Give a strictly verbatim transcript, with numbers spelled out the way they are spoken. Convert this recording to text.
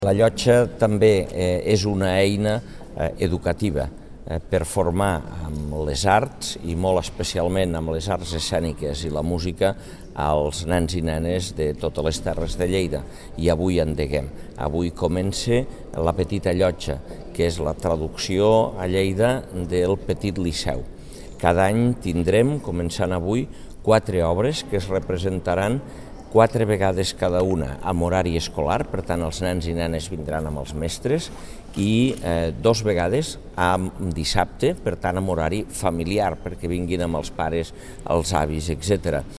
La llotja també eh, és una eina eh, educativa eh, per formar amb les arts i molt especialment amb les arts escèniques i la música als nens i nenes de totes les terres de Lleida. I avui endeguem. Avui comença la Petita Llotja, que és la traducció a Lleida del Petit Liceu. Cada any tindrem, començant avui, quatre obres que es representaran quatre vegades cada una amb horari escolar, per tant els nens i nenes vindran amb els mestres, i eh, dos vegades amb dissabte, per tant amb horari familiar, perquè vinguin amb els pares, els avis, etcètera.